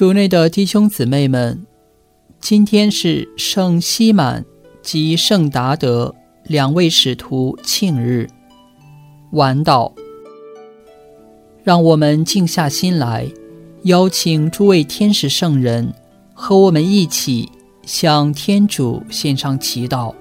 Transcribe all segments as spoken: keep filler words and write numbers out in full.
主内的弟兄姊妹们，今天是圣西满及圣达德两位使徒庆日，晚祷。让我们静下心来，邀请诸位天使圣人和我们一起向天主献上祈祷。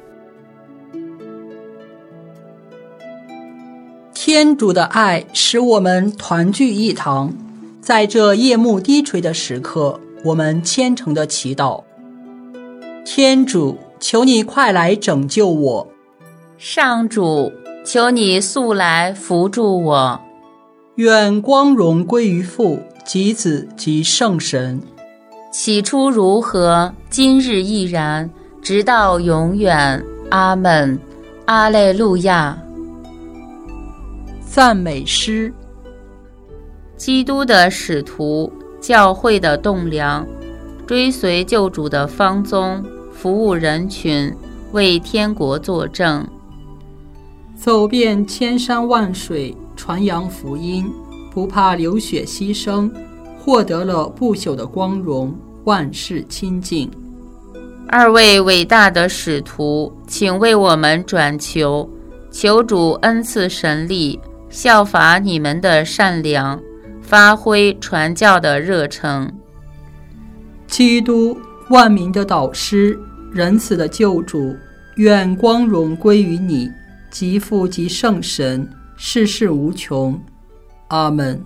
天主的爱使我们团聚一堂，在这夜幕低垂的时刻，我们虔诚地祈祷：天主，求你快来拯救我； 上主，求你速来扶助我。 愿光荣归于父及子及圣神， 起初如何，今日亦然，直到永远。阿们。阿肋路亚。 赞美诗。 基督的使徒，教会的栋梁，追随救主的芳踪，服务人群，为天国作证。 走遍千山万水，传扬福音，不怕流血牺牲，获得了不朽的光荣，万事清净。 二位伟大的使徒，请为我们转求，求主恩赐神力，效法你们的善良，发挥传教的热诚。 基督，万民的导师，仁慈的救主，愿光荣归于你，及父及圣神，世世无穷。阿们。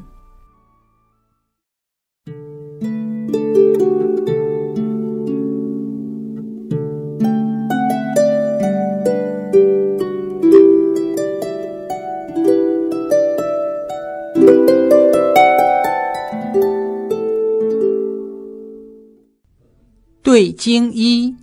对经一，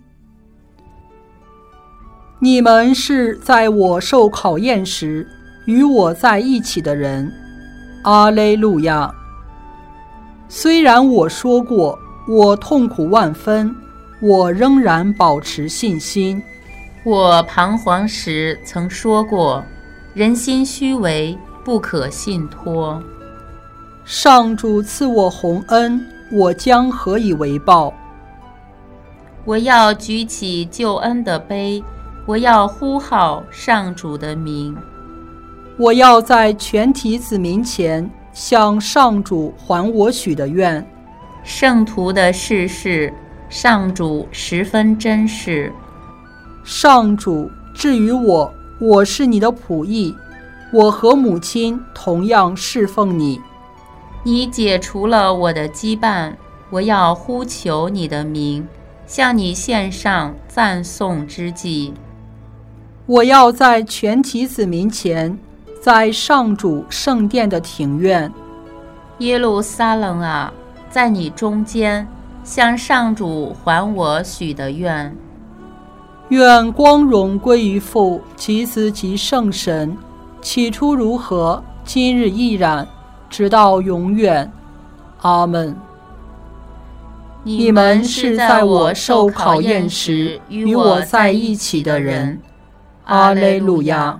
你们是在我受考验时与我在一起的人。阿肋路亚。虽然我说过我痛苦万分，我仍然保持信心。 我彷徨时曾说过，人心虚伪，不可信托。 上主赐我洪恩，我将何以为报？ 我要举起救恩的杯，我要呼号上主的名。 我要在全体子民前向上主还我许的愿。 圣徒的事事，上主十分珍视。 上主，至于我，我是你的仆役，我和母亲同样侍奉你。 你解除了我的羁绊，我要呼求你的名，向你献上赞颂之祭。 我要在全体子民前，在上主圣殿的庭院。 耶路撒冷啊，在你中间，向上主还我许的愿。 愿光荣归于父及子及圣神，起初如何，今日亦然，直到永远。阿们。你们是在我受考验时与我在一起的人。阿肋路亚。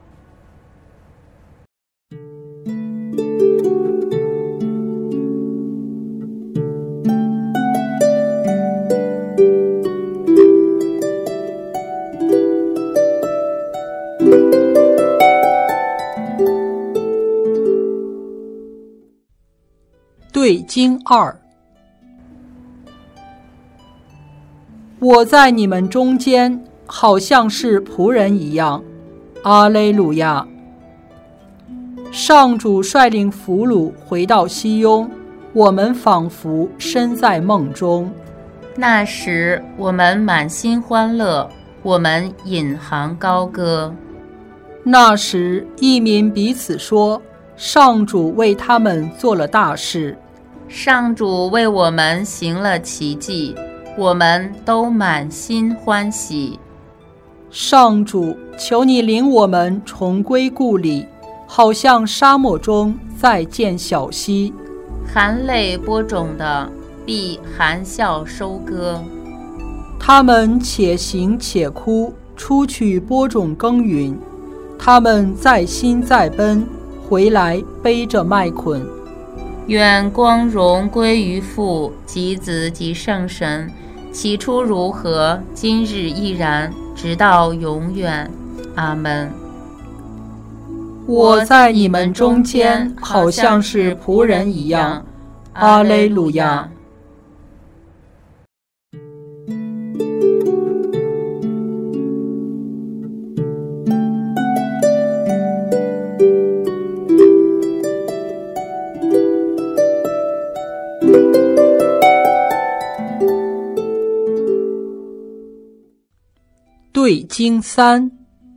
对经二。我在你们中间，好像是仆人一样。阿肋路亚。上主率领俘虏回到西雍，我们仿佛身在梦中。 那时我们满心欢乐，我们引吭高歌。 那时异民彼此说，上主为他们做了大事。 上主为我们行了奇迹，我们都满心欢喜。 上主，求你领我们重归故里，好像沙漠中再见小溪。 含泪播种的，必含笑收割。 他们且行且哭，出去播种耕耘。他们在心在奔，回来背着麦捆。 愿光荣归于父及子及圣神，起初如何，今日亦然，直到永远。阿门。 我在你们中间，好像是仆人一样。阿肋路亚。对经三，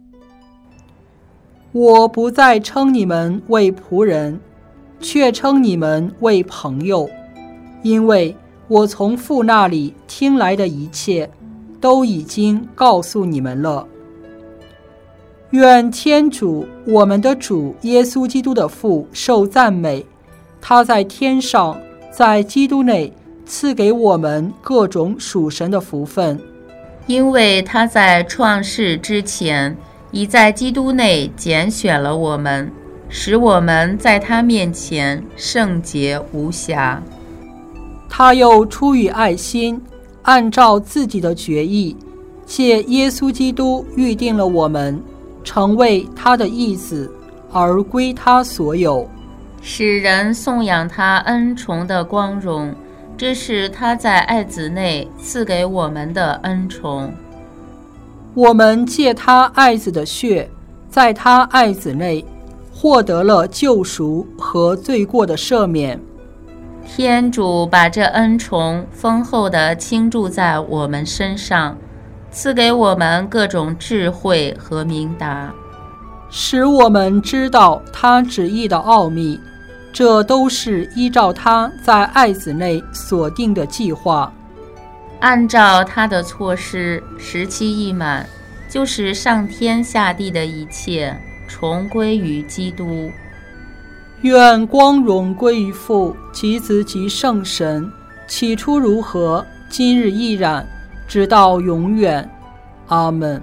我不再称你们为仆人，却称你们为朋友，因为我从父那里听来的一切，都已经告诉你们了。愿天主，我们的主耶稣基督的父受赞美，他在天上，在基督内赐给我们各种属神的福分。 因为他在创世之前，已在基督内拣选了我们，使我们在他面前圣洁无瑕。 他又出于爱心，按照自己的决意，借耶稣基督预定了我们，成为他的义子，而归他所有， 使人颂扬他恩宠的光荣。这是他在爱子内赐给我们的恩宠。 我们借他爱子的血，在他爱子内获得了救赎和罪过的赦免。 天主把这恩宠丰厚地倾注在我们身上，赐给我们各种智慧和明达， 使我们知道他旨意的奥秘。这都是依照他在爱子内所定的计划， 按照他的措施，时期一满，就使上天下地的一切重归于基督。 愿光荣归于父及子及圣神，起初如何，今日亦然，直到永远。阿们。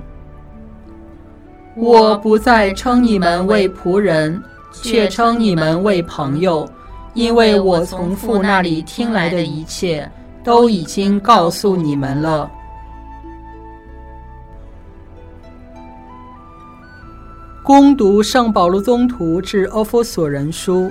我不再称你们为仆人，却称你们为朋友，因为我从父那里听来的一切，都已经告诉你们了。恭读圣保禄宗徒致阿弗所人书。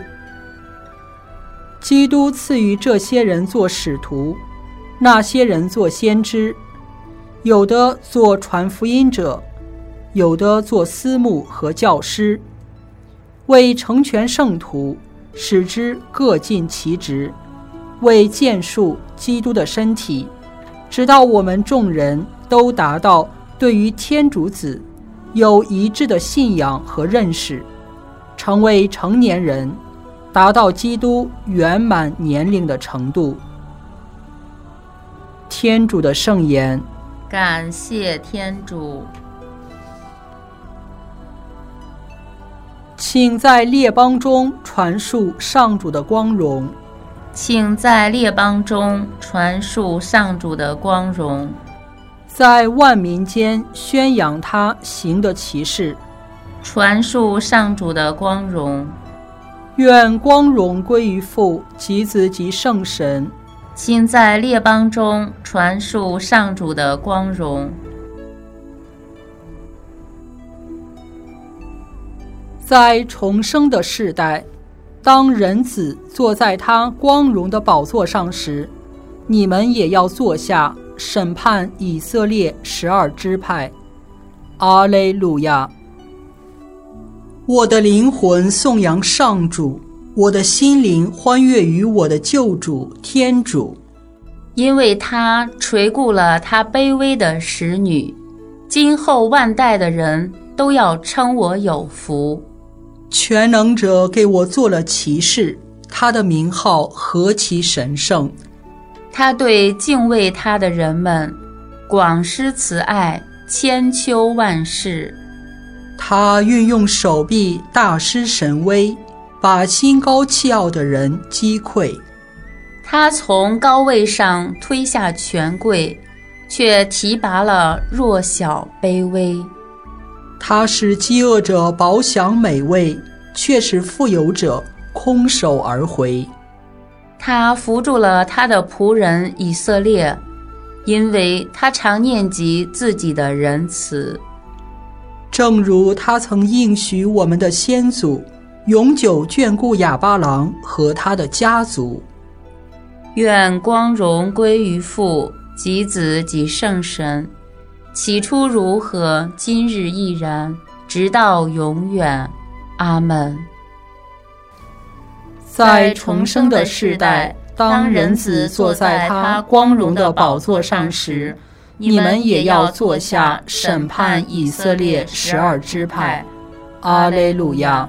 基督赐予这些人做使徒，那些人做先知，有的做传福音者，有的做司牧和教师，为成全圣徒，使之各尽其职，为建树基督的身体，直到我们众人都达到对于天主子有一致的信仰和认识，成为成年人，达到基督圆满年龄的程度。天主的圣言。 感谢天主。 请在列邦中传述上主的光荣。 请在列邦中传述上主的光荣。 在万民间宣扬他行的奇事。 传述上主的光荣。 愿光荣归于父及子及圣神。 请在列邦中传述上主的光荣。 在重生的世代，当人子坐在他光荣的宝座上时，你们也要坐下，审判以色列十二支派。阿肋路亚。我的灵魂颂扬上主，我的心灵欢悦于我的救主天主， 因为他垂顾了他卑微的使女，今后万代的人都要称我有福。 全能者给我做了奇事，他的名号何其神圣。 他对敬畏他的人们广施慈爱，千秋万世。 他运用手臂大施神威，把心高气傲的人击溃。 他从高位上推下权贵，却提拔了弱小卑微。 他使饥饿者饱享美味，却使富有者空手而回。 他扶助了他的仆人以色列，因为他常念及自己的仁慈。 正如他曾应许我们的先祖，永久眷顾亚巴郎和他的家族。 愿光荣归于父及子及圣神，起初如何，今日亦然，直到永远。阿们。 在重生的世代，当人子坐在他光荣的宝座上时，你们也要坐下，审判以色列十二支派。阿肋路亚。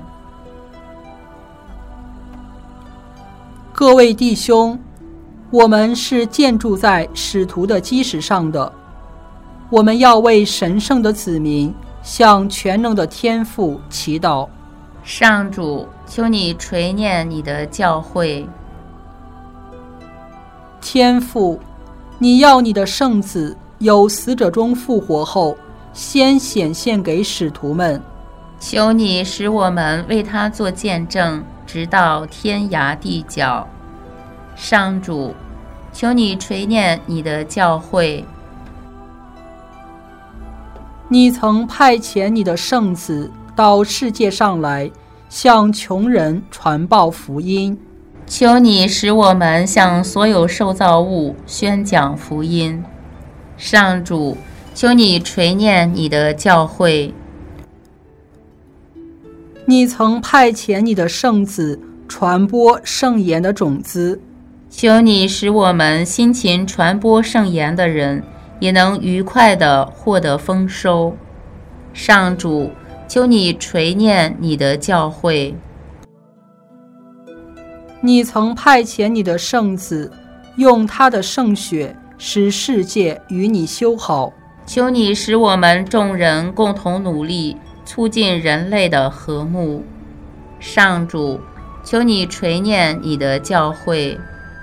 各位弟兄，我们是建筑在使徒的基石上的，我们要为神圣的子民向全能的天父祈祷。 上主，求你垂念你的教会。 天父，你要你的圣子由死者中复活后，先显现给使徒们， 求你使我们为他做见证，直到天涯地角。上主，求你垂念你的教会。 你曾派遣你的圣子到世界上来，向穷人传报福音， 求你使我们向所有受造物宣讲福音。上主，求你垂念你的教会。 你曾派遣你的圣子传播圣言的种子， 求你使我们辛勤传播圣言的人也能愉快地获得丰收。上主，求你垂念你的教会。 你曾派遣你的圣子用他的圣血使世界与你修好， 求你使我们众人共同努力，促进人类的和睦。上主，求你垂念你的教会。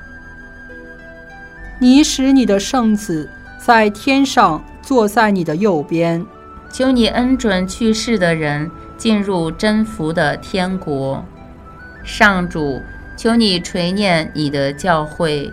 你使你的圣子在天上坐在你的右边， 求你恩准去世的人进入真福的天国。上主，求你垂念你的教会。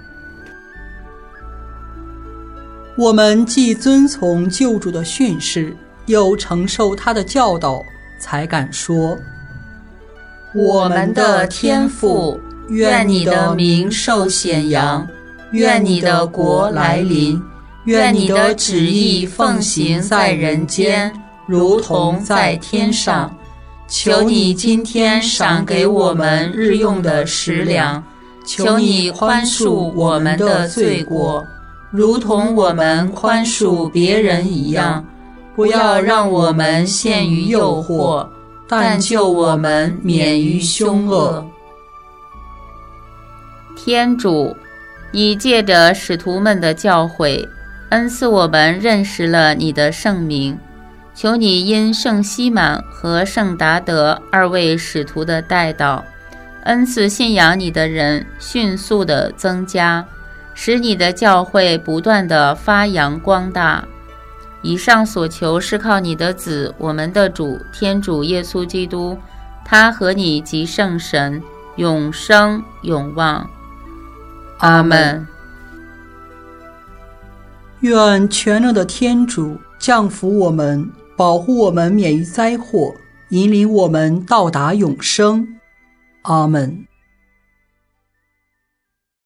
我们既遵从救主的训示，又承受他的教导，才敢说： 我们的天父，愿你的名受显扬，愿你的国来临，愿你的旨意奉行在人间，如同在天上。求你今天赏给我们日用的食粮，求你宽恕我们的罪过，如同我们宽恕别人一样。不要让我们陷于诱惑，但救我们免于凶恶。天主，你借着使徒们的教诲，恩赐我们认识了你的圣名。求你因圣西满和圣达德二位使徒的代祷，恩赐信仰你的人迅速地增加，使你的教会不断地发扬光大。以上所求是靠你的子，我们的主天主耶稣基督，他和你及圣神永生永望。阿们。 愿全能的天主降福我们，保护我们免于灾祸，引领我们到达永生。阿们。